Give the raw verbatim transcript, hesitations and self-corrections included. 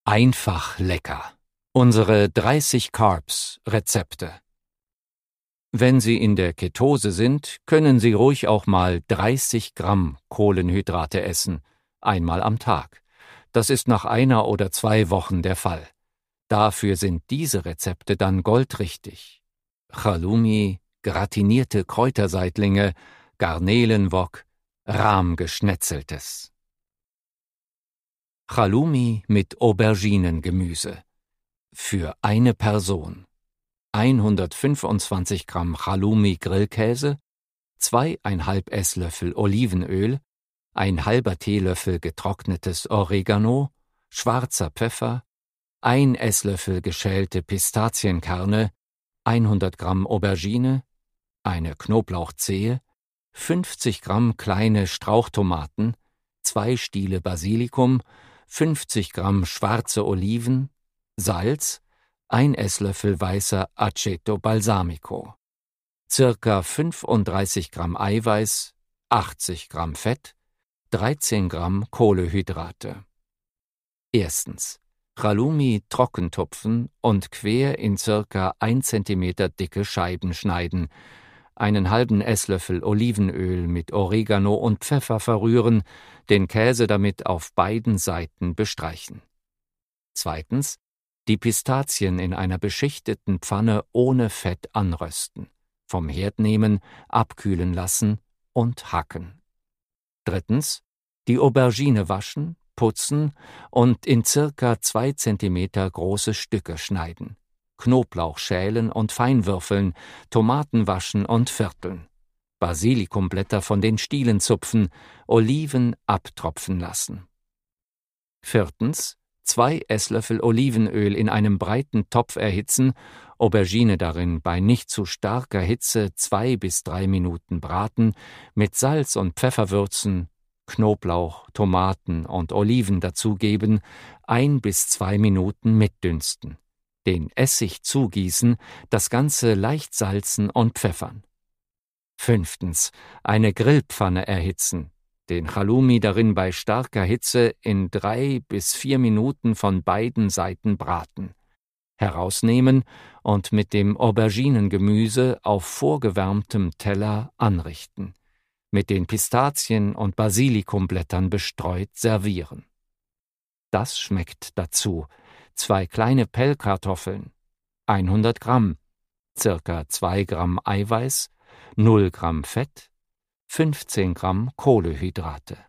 Einfach lecker. Unsere dreißig Carbs-Rezepte. Wenn Sie in der Ketose sind, können Sie ruhig auch mal dreißig Gramm Kohlenhydrate essen, einmal am Tag. Das ist nach einer oder zwei Wochen der Fall. Dafür sind diese Rezepte dann goldrichtig. Halloumi, gratinierte Kräuterseitlinge, Garnelenwok, Rahmgeschnetzeltes. Halloumi mit Auberginengemüse. Für eine Person. hundertfünfundzwanzig Gramm Halloumi-Grillkäse, zweieinhalb Esslöffel Olivenöl, ein halber Teelöffel getrocknetes Oregano, schwarzer Pfeffer, ein Esslöffel geschälte Pistazienkerne, hundert Gramm Aubergine, eine Knoblauchzehe, fünfzig Gramm kleine Strauchtomaten, zwei Stiele Basilikum, fünfzig Gramm schwarze Oliven, Salz, ein Esslöffel weißer Aceto Balsamico, circa fünfunddreißig Gramm Eiweiß, achtzig Gramm Fett, dreizehn Gramm Kohlenhydrate. Erstens. Halloumi trockentupfen und quer in circa ein Zentimeter dicke Scheiben schneiden, einen halben Esslöffel Olivenöl mit Oregano und Pfeffer verrühren, den Käse damit auf beiden Seiten bestreichen. Zweitens. Die Pistazien in einer beschichteten Pfanne ohne Fett anrösten, vom Herd nehmen, abkühlen lassen und hacken. Drittens. Die Aubergine waschen, putzen und in circa zwei Zentimeter große Stücke schneiden. Knoblauch schälen und feinwürfeln, Tomaten waschen und vierteln. Basilikumblätter von den Stielen zupfen, Oliven abtropfen lassen. Viertens. Zwei Esslöffel Olivenöl in einem breiten Topf erhitzen, Aubergine darin bei nicht zu starker Hitze zwei bis drei Minuten braten, mit Salz und Pfeffer würzen, Knoblauch, Tomaten und Oliven dazugeben, ein bis zwei Minuten mitdünsten, den Essig zugießen, das Ganze leicht salzen und pfeffern. Fünftens. Eine Grillpfanne erhitzen, den Halloumi darin bei starker Hitze in drei bis vier Minuten von beiden Seiten braten, herausnehmen und mit dem Auberginengemüse auf vorgewärmtem Teller anrichten, mit den Pistazien und Basilikumblättern bestreut servieren. Das schmeckt dazu: zwei kleine Pellkartoffeln, hundert Gramm, circa zwei Gramm Eiweiß, null Gramm Fett, fünfzehn Gramm Kohlenhydrate.